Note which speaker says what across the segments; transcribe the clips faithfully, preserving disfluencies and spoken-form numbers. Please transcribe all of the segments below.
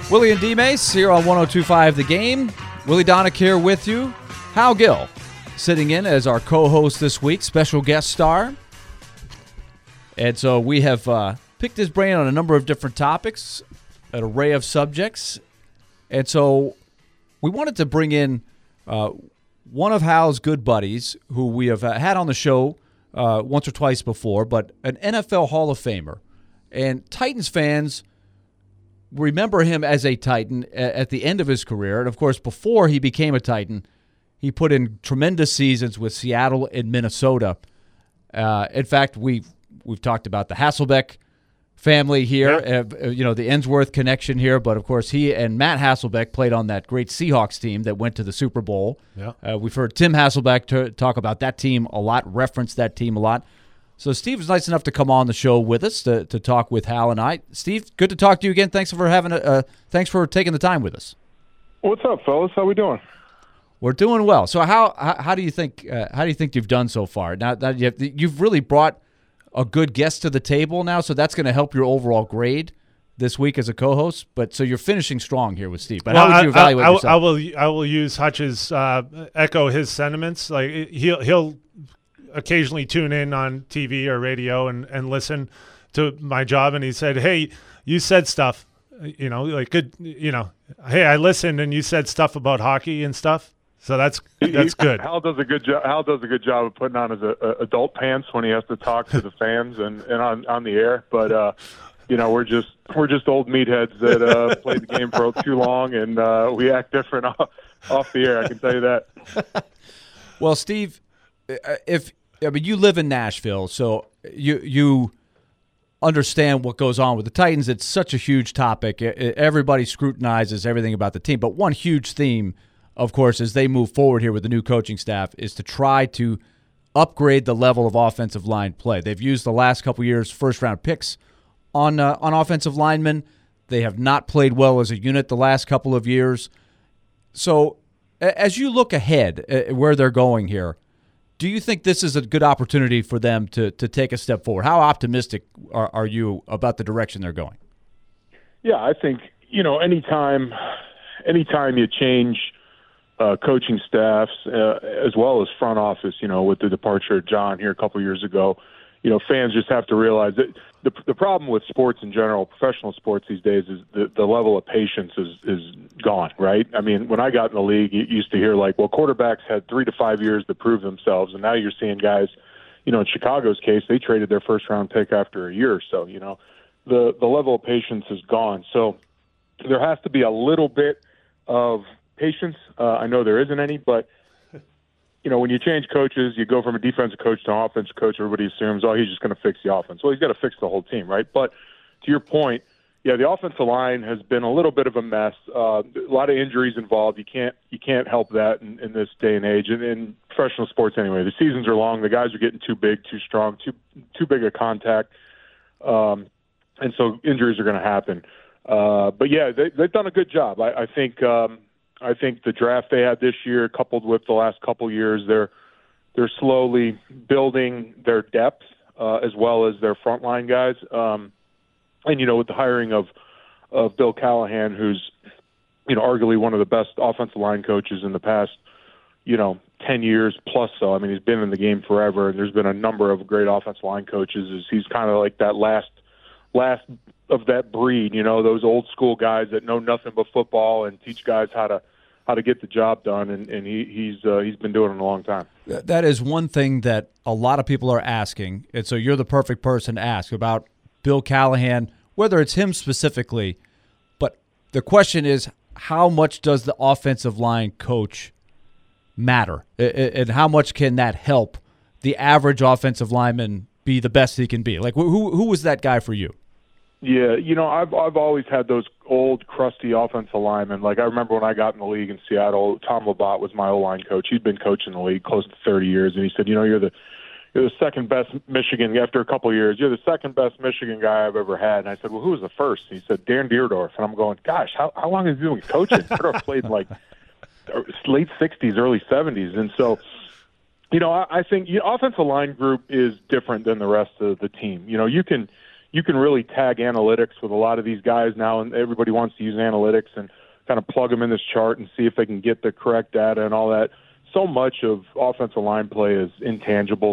Speaker 1: Willie and D-Mace here on one oh two point five The Game. Willie Donick here with you. Hal Gill sitting in as our co-host this week, special guest star. And so we have uh, picked his brain on a number of different topics, an array of subjects. And so we wanted to bring in uh, one of Hal's good buddies who we have uh, had on the show uh, once or twice before, but an N F L Hall of Famer. And Titans fans remember him as a Titan at the end of his career. And, of course, before he became a Titan, he put in tremendous seasons with Seattle and Minnesota. Uh, in fact, we've, we've talked about the Hasselbeck family here, yeah. uh, you know, the Ensworth connection here. But, of course, he and Matt Hasselbeck played on that great Seahawks team that went to the Super Bowl. Yeah. Uh, we've heard Tim Hasselbeck t- talk about that team a lot, reference that team a lot. So Steve was nice enough to come on the show with us to, to talk with Hal and I. Steve, good to talk to you again. Thanks for having a, uh, thanks for taking the time with us.
Speaker 2: What's up, fellas? How we doing?
Speaker 1: We're doing well. So how how, how do you think uh, how do you think you've done so far? Now that you've, you've really brought a good guest to the table now, so that's going to help your overall grade this week as a co-host. But so you're finishing strong here with Steve. But
Speaker 3: well,
Speaker 1: how would you evaluate
Speaker 3: I, I,
Speaker 1: yourself?
Speaker 3: I will I will use Hutch's uh, echo his sentiments. Like he'll he'll. occasionally tune in on T V or radio and, and listen to my job. And he said, hey, you said stuff, you know, like good, you know, hey, I listened and you said stuff about hockey and stuff. So that's, that's good.
Speaker 2: Hal does a good job. Hal does a good job of putting on his uh, adult pants when he has to talk to the fans and, and on, on the air. But, uh, you know, we're just, we're just old meatheads that uh, played the game for too long and uh, we act different off, off the air. I can tell you that.
Speaker 1: Well, Steve, if, I mean, you live in Nashville, so you you understand what goes on with the Titans. It's such a huge topic. Everybody scrutinizes everything about the team. But one huge theme, of course, as they move forward here with the new coaching staff, is to try to upgrade the level of offensive line play. They've used the last couple years first-round picks on uh, on offensive linemen. They have not played well as a unit the last couple of years. So as you look ahead at where they're going here, do you think this is a good opportunity for them to to take a step forward? How optimistic are, are you about the direction they're going?
Speaker 2: Yeah, I think, you know, anytime, anytime you change uh, coaching staffs uh, as well as front office, you know, with the departure of John here a couple years ago, you know, fans just have to realize that the the problem with sports in general, professional sports these days, is the, the level of patience is, is gone, right? I mean, when I got in the league, you used to hear like, well, quarterbacks had three to five years to prove themselves, and now you're seeing guys, you know, in Chicago's case, they traded their first-round pick after a year or so, you know. The, the level of patience is gone. So there has to be a little bit of patience. Uh, I know there isn't any, but you know, when you change coaches, you go from a defensive coach to an offensive coach, everybody assumes, oh, he's just going to fix the offense. Well, he's got to fix the whole team, right? But to your point, yeah, the offensive line has been a little bit of a mess. Uh, a lot of injuries involved. You can't you can't help that in, in this day and age. And in professional sports anyway, the seasons are long. The guys are getting too big, too strong, too too big a contact. Um, and so injuries are going to happen. Uh, but, yeah, they, they've done a good job. I, I think um, – I think the draft they had this year, coupled with the last couple years, they're they're slowly building their depth uh, as well as their frontline guys. Um, and you know, with the hiring of of Bill Callahan, who's you know arguably one of the best offensive line coaches in the past, you know, ten years plus. So I mean, he's been in the game forever, and there's been a number of great offensive line coaches. He's kind of like that last last of that breed, you know, those old school guys that know nothing but football and teach guys how to how to get the job done, and, and he, he's uh, he's been doing it a long time.
Speaker 1: That is one thing that a lot of people are asking, and so you're the perfect person to ask about Bill Callahan, whether it's him specifically, but the question is, how much does the offensive line coach matter, and how much can that help the average offensive lineman be the best he can be? Like, who who was that guy for you?
Speaker 2: Yeah, you know, I've I've always had those old, crusty offensive linemen. Like, I remember when I got in the league in Seattle, Tom Labat was my O-line coach. He'd been coaching the league close to thirty years, and he said, you know, you're the you're the second best Michigan, after a couple of years, you're the second best Michigan guy I've ever had. And I said, well, who was the first? And he said, Dan Deerdorf. And I'm going, gosh, how, how long has he been coaching? Deerdorf played in, like, late sixties, early seventies. And so, you know, I, I think you know, offensive line group is different than the rest of the team. You know, you can – you can really tag analytics with a lot of these guys now, and everybody wants to use analytics and kind of plug them in this chart and see if they can get the correct data and all that. So much of offensive line play is intangibles.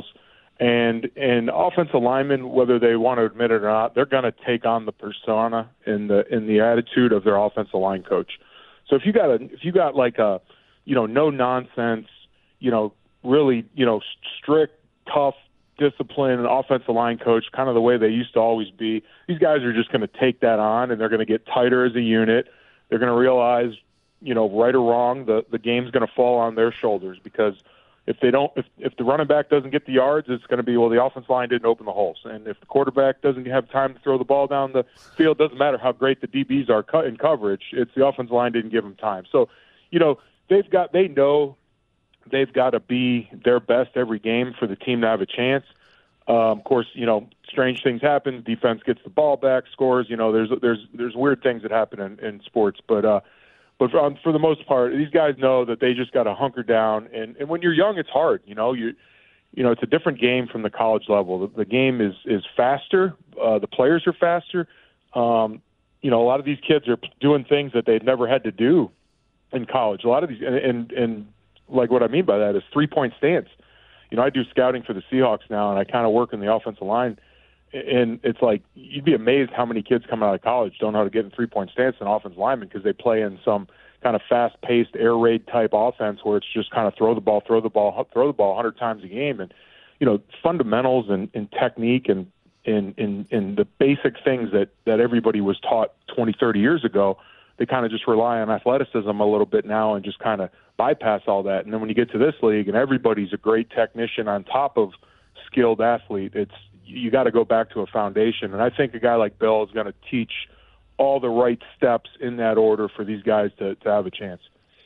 Speaker 2: And and offensive linemen, whether they want to admit it or not, they're going to take on the persona and the in the attitude of their offensive line coach. So if you got a if you got like a you know no nonsense, you know really you know strict, tough, disciplined offensive line coach, kind of the way they used to always be, these guys are just going to take that on, and they're going to get tighter as a unit. They're going to realize, you know, right or wrong, the the game's going to fall on their shoulders, because if they don't, if, if the running back doesn't get the yards, it's going to be, well, the offensive line didn't open the holes. And if the quarterback doesn't have time to throw the ball down the field, doesn't matter how great the D Bs are cut in coverage, it's the offensive line didn't give them time. So, you know, they've got, they know they've got to be their best every game for the team to have a chance. Um, of course, you know, strange things happen. Defense gets the ball back, scores. You know, there's there's there's weird things that happen in, in sports, but uh, but for, um, for the most part, these guys know that they just got to hunker down. And, and when you're young, it's hard. You know, you you know, it's a different game from the college level. The, the game is is faster. Uh, the players are faster. Um, you know, a lot of these kids are doing things that they'd never had to do in college. A lot of these, and and, and like what I mean by that is three point stance. You know, I do scouting for the Seahawks now, and I kind of work in the offensive line. And it's like, you'd be amazed how many kids coming out of college don't know how to get in three-point stance in offensive linemen, because they play in some kind of fast-paced air raid type offense where it's just kind of throw the ball, throw the ball, throw the ball one hundred times a game. And, you know, fundamentals and, and technique and, and, and, and the basic things that, that everybody was taught twenty, thirty years ago, they kind of just rely on athleticism a little bit now and just kind of bypass all that. And then when you get to this league and everybody's a great technician on top of skilled athlete, it's you got to go back to a foundation. And I think a guy like Bill is going to teach all the right steps in that order for these guys to, to have a chance.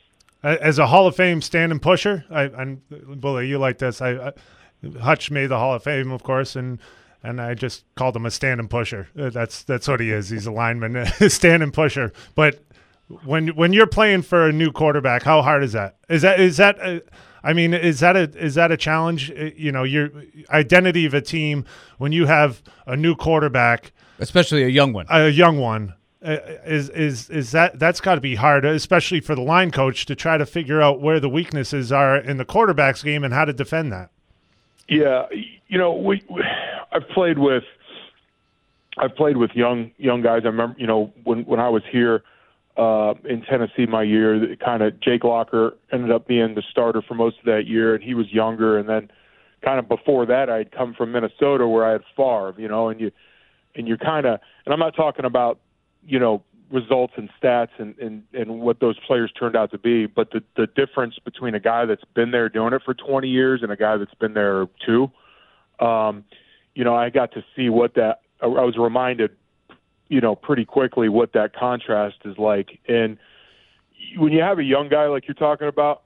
Speaker 3: As a Hall of Fame stand and pusher, I, I'm Bully, you like this. I, I Hutch made the Hall of Fame, of course, and and I just called him a stand and pusher. That's that's what he is. He's a lineman, stand and pusher. But when when you're playing for a new quarterback, how hard is that? Is that is that a, I mean, is that a is that a challenge? You know, your identity of a team when you have a new quarterback,
Speaker 1: especially a young one,
Speaker 3: a young one, uh, is is is that that's got to be hard, especially for the line coach to try to figure out where the weaknesses are in the quarterback's game and how to defend that.
Speaker 2: Yeah, you know, we, we I've played with I've played with young young guys. I remember, you know, when when I was here uh, in Tennessee my year, kind of Jake Locker ended up being the starter for most of that year, and he was younger. And then kind of before that, I'd come from Minnesota where I had Favre, you know, and you and you're kind of, and I'm not talking about, you know, results and stats and, and, and what those players turned out to be, but the, the difference between a guy that's been there doing it for twenty years and a guy that's been there two, um, you know, I got to see what that, I was reminded, you know, pretty quickly what that contrast is like. And when you have a young guy like you're talking about,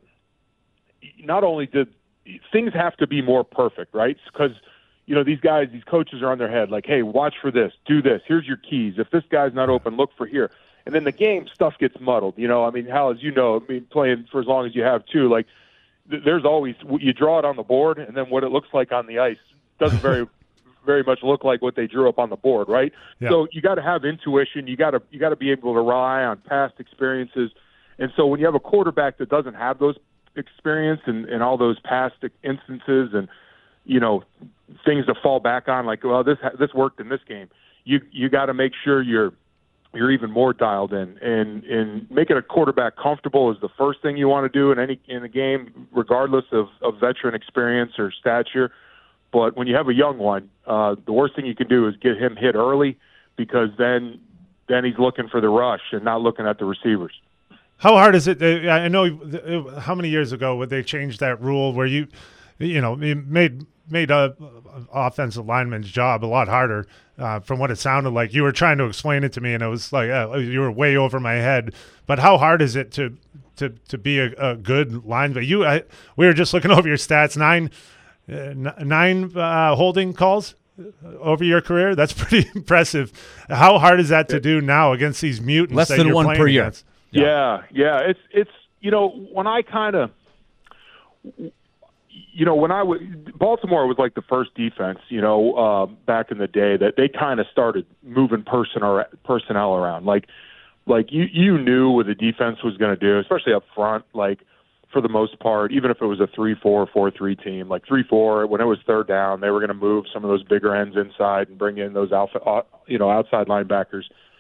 Speaker 2: not only did things have to be more perfect, right? Because, you know, these guys, these coaches are on their head like, hey, watch for this, do this, here's your keys. If this guy's not open, look for here. And then the game stuff gets muddled. You know, I mean, Hal, as you know, I mean, playing for as long as you have too, like th- there's always, you draw it on the board, and then what it looks like on the ice doesn't very, very much look like what they drew up on the board, right? Yeah. So you got to have intuition. You got to, you got to be able to rely on past experiences. And so when you have a quarterback that doesn't have those experience and, and all those past instances and, you know, things to fall back on, like, well, this this worked in this game. You you got to make sure you're you're even more dialed in, and and making a quarterback comfortable is the first thing you want to do in any in a game, regardless of, of veteran experience or stature. But when you have a young one, uh, the worst thing you can do is get him hit early, because then then he's looking for the rush and not looking at the receivers.
Speaker 3: How hard is it? I know how many years ago would they change that rule where you, you know, made made a, a offensive lineman's job a lot harder. Uh, from what it sounded like, you were trying to explain it to me, and it was like uh, you were way over my head. But how hard is it to to to be a, a good lineman? You, I, we were just looking over your stats. Nine uh, nine uh, holding calls over your career. That's pretty impressive. How hard is that to do now against these mutants?
Speaker 1: Less
Speaker 3: that
Speaker 1: than
Speaker 3: you're
Speaker 1: one per year.
Speaker 3: Against?
Speaker 2: Yeah, yeah. It's it's you know, when I kind of you know, when I was Baltimore was like the first defense, you know, uh, back in the day that they kind of started moving person or personnel around. Like, like you you knew what the defense was going to do, especially up front. Like, for the most part, even if it was a three four, four three team, like three four, when it was third down, they were going to move some of those bigger ends inside and bring in those alpha, uh, you know, outside linebackers.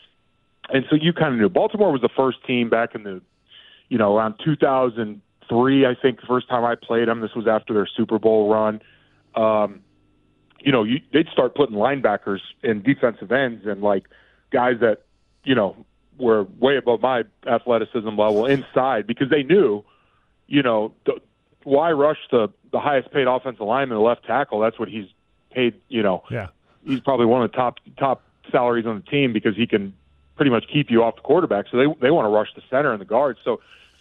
Speaker 2: And so you kind of knew. Baltimore was the first team back in the, you know, around two thousand three, I think, the first time I played them. This was after their Super Bowl run. Um, you know, you, they'd start putting linebackers and defensive ends and, like, guys that, you know, were way above my athleticism level inside because they knew, you know, the, why rush the, the highest-paid offensive lineman, the left tackle? That's what he's paid, you know.
Speaker 3: Yeah.
Speaker 2: He's probably one of the top top salaries on the team because he can pretty much keep you off the quarterback. So they they want to rush the center and the guards. So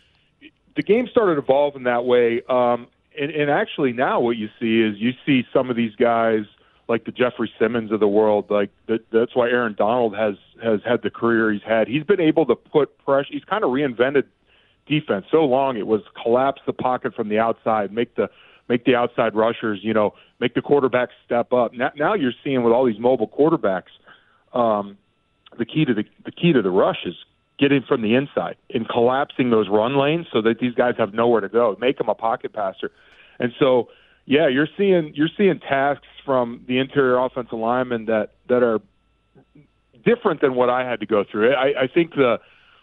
Speaker 2: the game started evolving that way. Um, and, and actually now what you see is you see some of these guys like the Jeffrey Simmons of the world. Like that, that's why Aaron Donald has, has had the career he's had. He's been able to put pressure. He's kind of reinvented defense. So long it was collapse the pocket from the outside, make the make the outside rushers, you know, make the quarterback step up. Now, now you're seeing with all these mobile quarterbacks, um, the key to the the key to the rush is getting from the inside and collapsing those run lanes so that these guys have nowhere to go. Make them a pocket passer. And so, yeah, you're seeing you're seeing tasks from the interior offensive linemen that, that are different than what I had to go through. I, I think the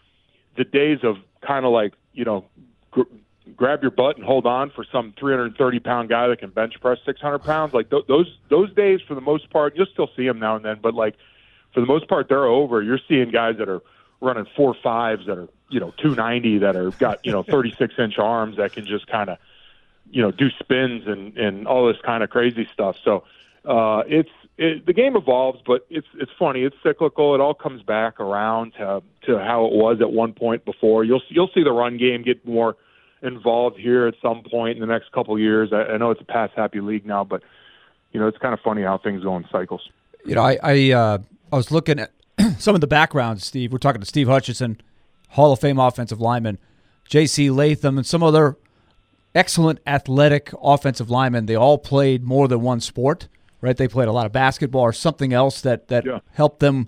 Speaker 2: the days of kind of like, you know, gr- grab your butt and hold on for some three hundred thirty pound guy that can bench press six hundred pounds, like th- those those days for the most part, you'll still see them now and then, but like for the most part, they're over. You're seeing guys that are running four fives that are, you know, two ninety that are got, you know, thirty-six inch arms that can just kind of, you know, do spins and, and all this kind of crazy stuff. So uh, it's it, the game evolves, but it's it's funny. It's cyclical. It all comes back around to to how it was at one point before. You'll you'll see the run game get more involved here at some point in the next couple of years. I, I know it's a pass happy league now, but you know, it's kind of funny how things go in cycles.
Speaker 1: You know, I I, uh, I was looking at some of the backgrounds, Steve. We're talking to Steve Hutchinson, Hall of Fame offensive lineman, J C Latham, and some other excellent athletic offensive linemen. They all played more than one sport, right? They played a lot of basketball or something else that, that
Speaker 2: yeah.
Speaker 1: helped them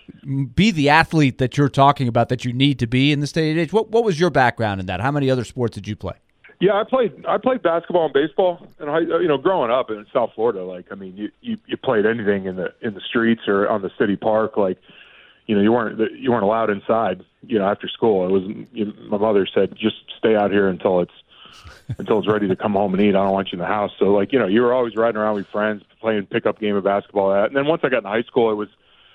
Speaker 1: be the athlete that you're talking about that you need to be in this day and age. What what was your background in that? How many other sports did you play?
Speaker 2: Yeah, I played I played basketball and baseball, and I, you know, growing up in South Florida, like I mean, you, you, you played anything in the in the streets or on the city park, like you know, you weren't you weren't allowed inside, you know, after school. It was you know, my mother said just stay out here until it's until it's ready to come home and eat. I don't want you in the house. So like you know, you were always riding around with friends, playing pickup game of basketball. And then once I got in high school, it was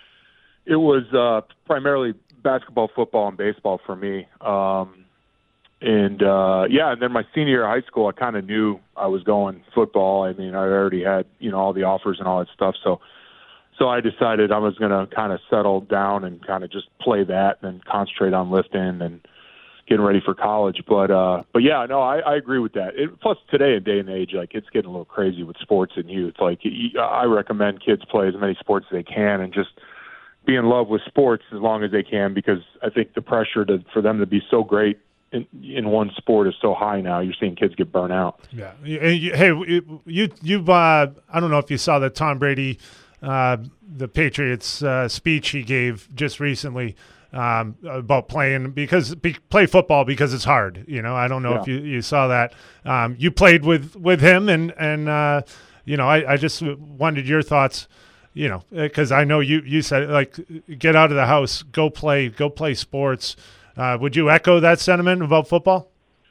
Speaker 2: it was uh, primarily basketball, football, and baseball for me. Um, And, uh, yeah, and then my senior year of high school, I kind of knew I was going football. I mean, I already had, you know, all the offers and all that stuff. So so I decided I was going to kind of settle down and kind of just play that and concentrate on lifting and getting ready for college. But, uh, but yeah, no, I, I agree with that. It, plus, today and day and age, like, it's getting a little crazy with sports and youth. Like, I recommend kids play as many sports as they can and just be in love with sports as long as they can because I think the pressure to for them to be so great In, in one sport is so high now. You're seeing kids get burnt out.
Speaker 3: Yeah. Hey, you you've uh, I don't know if you saw that Tom Brady, uh, the Patriots uh, speech he gave just recently um, about playing because be, play football because it's hard. You know, I don't know
Speaker 2: yeah.
Speaker 3: if you, you saw that. Um, you played with with him, and and uh, you know, I, I just wondered your thoughts. You know, because I know you you said like get out of the house, go play, go play sports. Uh, would you echo that sentiment about football?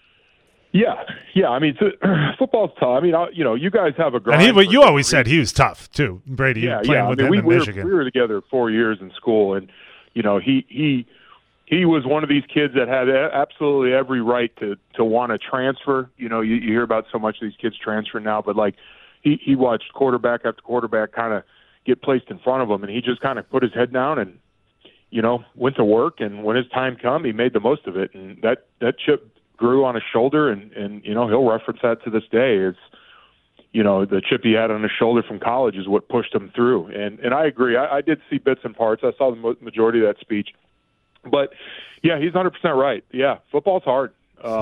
Speaker 2: Yeah, yeah. I mean, football's tough. I mean, I, you know, you guys have a grind.
Speaker 3: And he, you always said he was tough too, Brady.
Speaker 2: Yeah,
Speaker 3: playing
Speaker 2: yeah.
Speaker 3: with
Speaker 2: I mean,
Speaker 3: him
Speaker 2: we,
Speaker 3: in
Speaker 2: we,
Speaker 3: Michigan.
Speaker 2: were, we were together four years in school, and you know, he he he was one of these kids that had absolutely every right to to want to transfer. You know, you, you hear about so much of these kids transfer now, but like he he watched quarterback after quarterback kind of get placed in front of him, and he just kind of put his head down and, you know, went to work, and when his time come, he made the most of it. And that, that chip grew on his shoulder, and, and, you know, he'll reference that to this day. It's, you know, the chip he had on his shoulder from college is what pushed him through. And, and I agree. I, I did see bits and parts. I saw the majority of that speech. But, yeah, he's one hundred percent right. Yeah, football's hard. Um,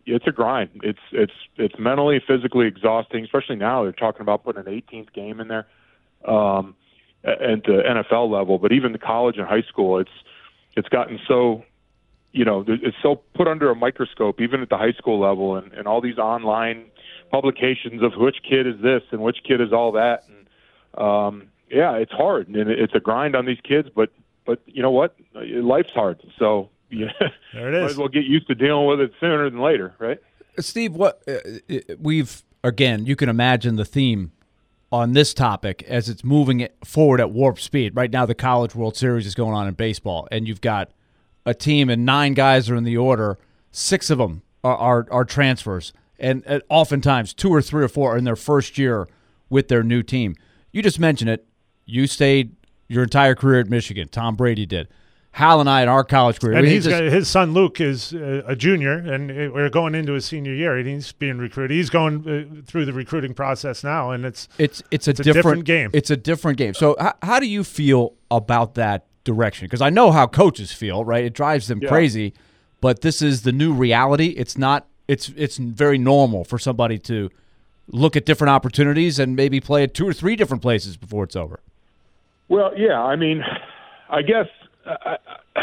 Speaker 2: it's a grind. It's it's it's mentally, physically exhausting. Especially now, they're talking about putting an eighteenth game in there, um, at the N F L level. But even the college and high school, it's it's gotten so, you know, it's so put under a microscope, even at the high school level, and, and all these online publications of which kid is this and which kid is all that. And um, yeah, it's hard, and it's a grind on these kids. But but you know what? Life's hard, so. Yeah,
Speaker 3: there it is.
Speaker 2: Might as well get used to dealing with it sooner than later, right?
Speaker 1: Steve, what uh, we've again, you can imagine the theme on this topic as it's moving it forward at warp speed. Right now, the College World Series is going on in baseball, and you've got a team and nine guys are in the order. Six of them are are, are transfers, and uh, oftentimes two or three or four are in their first year with their new team. You just mentioned it. You stayed your entire career at Michigan. Tom Brady did. Hal and I in our college career.
Speaker 3: And
Speaker 1: we
Speaker 3: he's
Speaker 1: just,
Speaker 3: got, his son Luke is uh, a junior, and it, we're going into his senior year, and he's being recruited. He's going uh, through the recruiting process now, and it's
Speaker 1: it's it's a,
Speaker 3: it's a
Speaker 1: different,
Speaker 3: different game.
Speaker 1: It's a different game. So how, how do you feel about that direction? Because I know how coaches feel, right? It drives them
Speaker 2: yeah.
Speaker 1: crazy, but this is the new reality. It's not. It's it's very normal for somebody to look at different opportunities and maybe play at two or three different places before it's over.
Speaker 2: Well, yeah. I mean, I guess. I,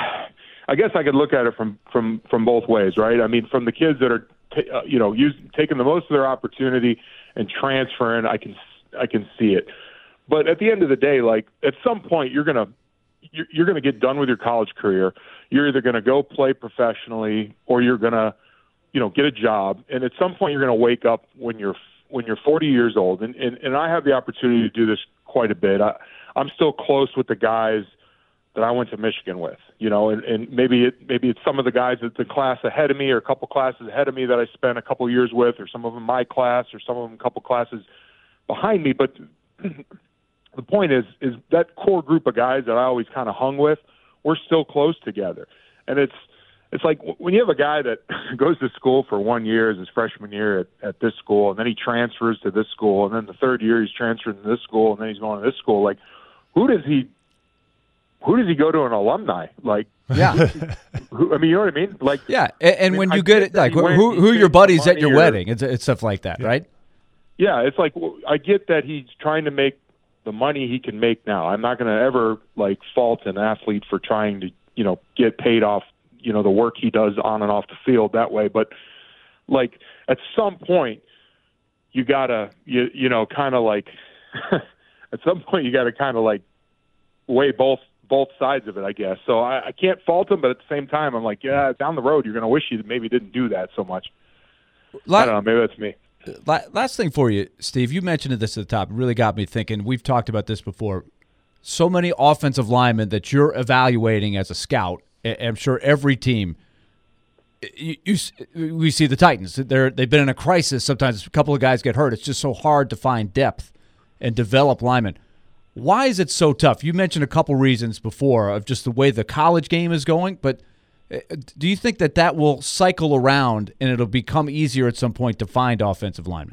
Speaker 2: I guess I could look at it from, from, from both ways, right? I mean, from the kids that are, t- uh, you know, using, taking the most of their opportunity and transferring, I can I can see it. But at the end of the day, like at some point, you're gonna you're, you're gonna get done with your college career. You're either gonna go play professionally or you're gonna, you know, get a job. And at some point, you're gonna wake up when you're when you're forty years old. And and, and I have the opportunity to do this quite a bit. I, I'm still close with the guys that I went to Michigan with, you know, and, and maybe it, maybe it's some of the guys at the class ahead of me or a couple classes ahead of me that I spent a couple of years with, or some of them my class, or some of them a couple classes behind me. But the point is, is that core group of guys that I always kind of hung with, we're still close together. And it's, it's like when you have a guy that goes to school for one year as his freshman year at, at this school, and then he transfers to this school, and then the third year he's transferring to this school, and then he's going to this school. Like, who does he, who does he go to an alumni? Like,
Speaker 1: yeah,
Speaker 2: who, I mean, you know what I mean? Like,
Speaker 1: yeah. And, and
Speaker 2: I mean,
Speaker 1: when
Speaker 2: I
Speaker 1: you get it, like, who, who are your buddies at your
Speaker 2: or,
Speaker 1: wedding? It's, it's stuff like that,
Speaker 3: yeah.
Speaker 1: right?
Speaker 2: Yeah, it's like I get that he's trying to make the money he can make now. I'm not going to ever like fault an athlete for trying to, you know, get paid off, you know, the work he does on and off the field that way. But like at some point, you gotta, you you know, kind of like at some point you got to kind of like weigh both. both sides of it, I guess. So I, I can't fault him, but at the same time, I'm like, yeah, down the road, you're going to wish you maybe didn't do that so much. La- I don't know. Maybe that's me.
Speaker 1: La- last thing for you, Steve, you mentioned this at the top. It really got me thinking. We've talked about this before. So many offensive linemen that you're evaluating as a scout. I'm sure every team, you, you, we see the Titans. They're, they've been in a crisis. Sometimes a couple of guys get hurt. It's just so hard to find depth and develop linemen. Why is it so tough? You mentioned a couple reasons before of just the way the college game is going, but do you think that that will cycle around and it'll become easier at some point to find offensive linemen?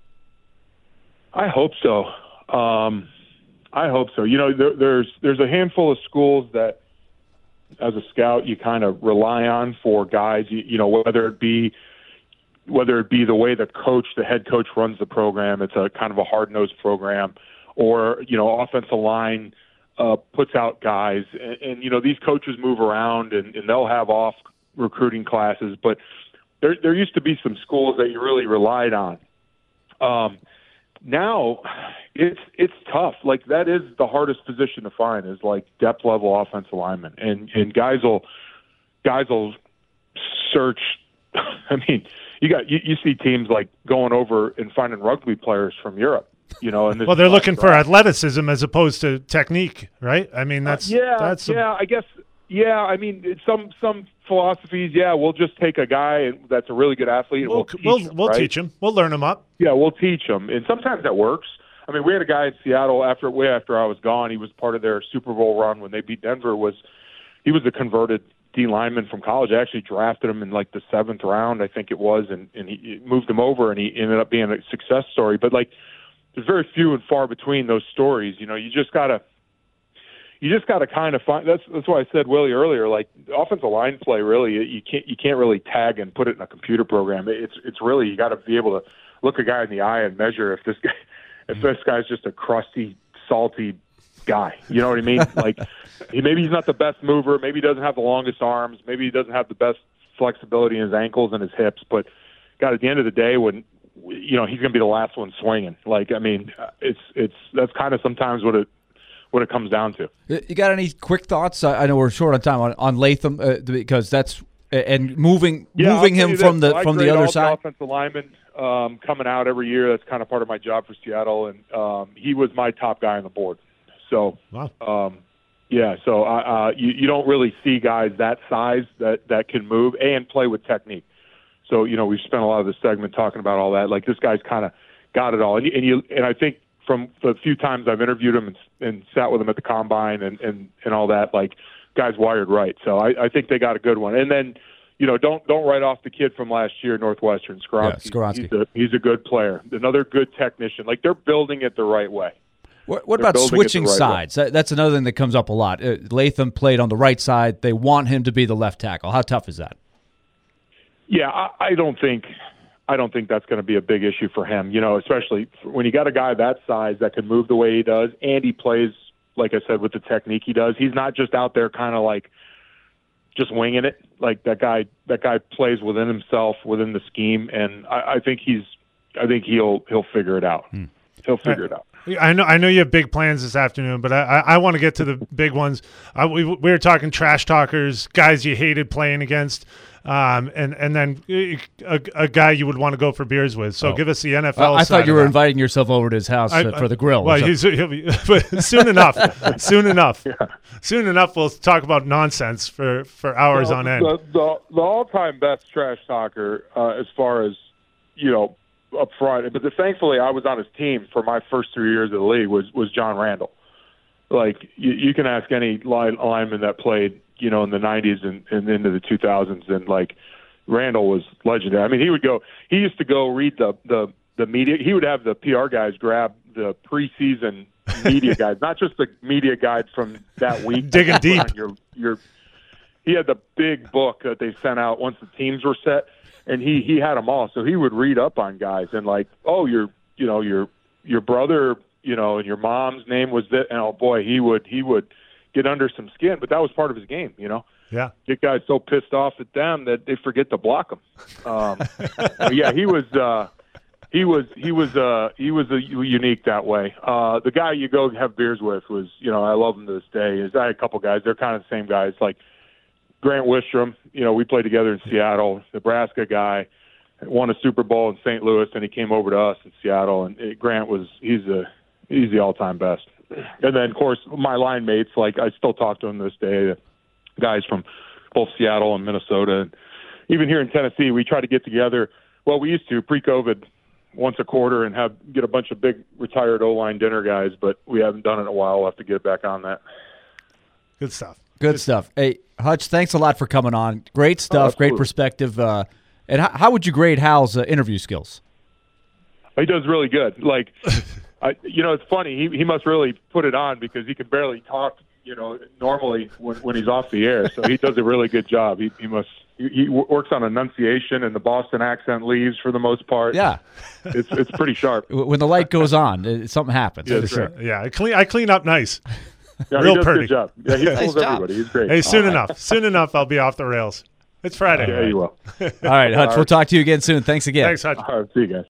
Speaker 2: I hope so. Um, I hope so. You know, there, there's there's a handful of schools that, as a scout, you kind of rely on for guys. You, you know, whether it be whether it be the way the coach, the head coach, runs the program. It's a kind of a hard-nosed program. Or, you know, offensive line uh, puts out guys. And, and, you know, these coaches move around and, and they'll have off recruiting classes. But there there used to be some schools that you really relied on. Um, now it's it's tough. Like, that is the hardest position to find is, like, depth-level offensive linemen. And, and guys will guys will search. I mean, you got you, you see teams, like, going over and finding rugby players from Europe. You know, and
Speaker 3: well, they're looking for athleticism as opposed to technique, right? I mean, that's
Speaker 2: uh, yeah,
Speaker 3: that's a,
Speaker 2: yeah. I guess, yeah. I mean, some some philosophies, yeah. We'll just take a guy that's a really good athlete. And
Speaker 3: we'll
Speaker 2: we'll teach
Speaker 3: we'll,
Speaker 2: him,
Speaker 3: we'll
Speaker 2: right?
Speaker 3: teach him. We'll learn him up.
Speaker 2: Yeah, we'll teach him, and sometimes that works. I mean, we had a guy in Seattle after way after I was gone. He was part of their Super Bowl run when they beat Denver. Was he was a converted D lineman from college? I actually drafted him in like the seventh round, I think it was, and and he moved him over, and he ended up being a success story. But like. There's very few and far between those stories. You know, you just gotta, you just got to kind of find. That's that's why I said Willie earlier. Like offensive line play, really, you can't you can't really tag and put it in a computer program. It's it's really you got to be able to look a guy in the eye and measure if this guy if this guy's just a crusty, salty guy. You know what I mean? Like he, maybe he's not the best mover. Maybe he doesn't have the longest arms. Maybe he doesn't have the best flexibility in his ankles and his hips. But God, at the end of the day, when you know he's going to be the last one swinging. Like I mean, it's it's that's kind of sometimes what it. what it comes down to.
Speaker 1: You got any quick thoughts? I know we're short on time on, on Latham uh, because that's and moving
Speaker 2: yeah,
Speaker 1: moving him from the
Speaker 2: I
Speaker 1: from the other
Speaker 2: all
Speaker 1: side.
Speaker 2: The offensive lineman um, coming out every year. That's kind of part of my job for Seattle, and um, he was my top guy on the board. So,
Speaker 3: wow.
Speaker 2: um, yeah. So uh, you, you don't really see guys that size that that can move and play with technique. So you know we've spent a lot of this segment talking about all that. Like this guy's kind of got it all, and, and you and I think. From the few times I've interviewed him and, and sat with him at the combine and, and, and all that, like guy's wired right. So I, I think they got a good one. And then, you know, don't don't write off the kid from last year, Northwestern, Skoronsky.
Speaker 1: Yeah, Skoronsky.
Speaker 2: He's a, he's a good player, another good technician. Like they're building it the right way.
Speaker 1: What, what
Speaker 2: They're
Speaker 1: about switching
Speaker 2: right
Speaker 1: sides? That, that's another thing that comes up a lot. Uh, Latham played on the right side. They want him to be the left tackle. How tough is that?
Speaker 2: Yeah, I, I don't think. I don't think that's going to be a big issue for him, you know, especially when you got a guy that size that can move the way he does, and he plays, like I said, with the technique he does. He's not just out there kind of like just winging it. Like that guy, that guy plays within himself, within the scheme, and I, I think he's, I think he'll he'll figure it out. Hmm. He'll figure it out.
Speaker 3: I know, I know you have big plans this afternoon, but I, I, I want to get to the big ones. I, we, we were talking trash talkers, guys you hated playing against. Um, and, and then a, a guy you would want to go for beers with. So oh. give us the N F L
Speaker 1: uh, I
Speaker 3: side
Speaker 1: thought you were
Speaker 3: that.
Speaker 1: inviting yourself over to his house I, for the grill.
Speaker 3: Well, he's, he'll be, but soon enough, soon enough, yeah. soon enough, we'll talk about nonsense for, for hours
Speaker 2: well,
Speaker 3: on end.
Speaker 2: The, the, the all-time best trash talker, uh, as far as, you know, up front, but the, thankfully I was on his team for my first three years of the league, was, was John Randall. Like, you, you can ask any line, lineman that played, you know, in the nineties and, and into the two thousands, and like Randall was legendary. I mean, he would go, he used to go read the, the, the media. He would have the P R guys grab the preseason media guides, not just the media guides from that week.
Speaker 3: Digging deep.
Speaker 2: Your, your, he had the big book that they sent out once the teams were set, and he, he had them all. So he would read up on guys and like, oh, your, you know, your, your brother, you know, and your mom's name was that, and oh boy, he would, he would, get under some skin, but that was part of his game, you know.
Speaker 3: Yeah,
Speaker 2: get guys so pissed off at them that they forget to block them. Um, but yeah, he was, uh, he was, he was, uh, he was a unique that way. Uh, the guy you go have beers with was, you know, I love him to this day. Is I had a couple guys. They're kind of the same guys, like Grant Wistrom. You know, we played together in Seattle. Nebraska guy, won a Super Bowl in Saint Louis, and he came over to us in Seattle. And it, Grant was, he's a, he's the all-time best. And then, of course, my line mates, like I still talk to them this day, guys from both Seattle and Minnesota. And even here in Tennessee, we try to get together. Well, we used to pre-COVID once a quarter and have get a bunch of big retired O-line dinner guys, but we haven't done it in a while. We'll have to get back on that.
Speaker 3: Good stuff.
Speaker 1: Good, Good stuff. Hey, Hutch, thanks a lot for coming on. Great stuff, oh, great perspective. Uh, and how, how would you grade Hal's uh, interview skills?
Speaker 2: He does really good. Like, I, you know, it's funny. He he must really put it on because he can barely talk, you know, normally when, when he's off the air. So he does a really good job. He he must he, he works on enunciation, and the Boston accent leaves for the most part.
Speaker 1: Yeah,
Speaker 2: it's it's pretty sharp.
Speaker 1: When the light goes on, something happens.
Speaker 2: Yeah,
Speaker 1: for sure.
Speaker 3: Right. Yeah, I clean I clean up nice.
Speaker 2: Yeah,
Speaker 3: Real
Speaker 2: he does
Speaker 3: pretty.
Speaker 2: Good job. Yeah, he
Speaker 1: nice
Speaker 2: fools
Speaker 1: job.
Speaker 2: everybody. He's great.
Speaker 3: Hey, soon
Speaker 2: All
Speaker 3: enough.
Speaker 2: Right.
Speaker 3: Soon enough, I'll be off the rails. It's Friday.
Speaker 2: Yeah,
Speaker 3: right?
Speaker 2: you will.
Speaker 1: All right, Hutch. We'll talk to you again soon. Thanks again.
Speaker 3: Thanks, Hutch.
Speaker 2: All right, see you guys.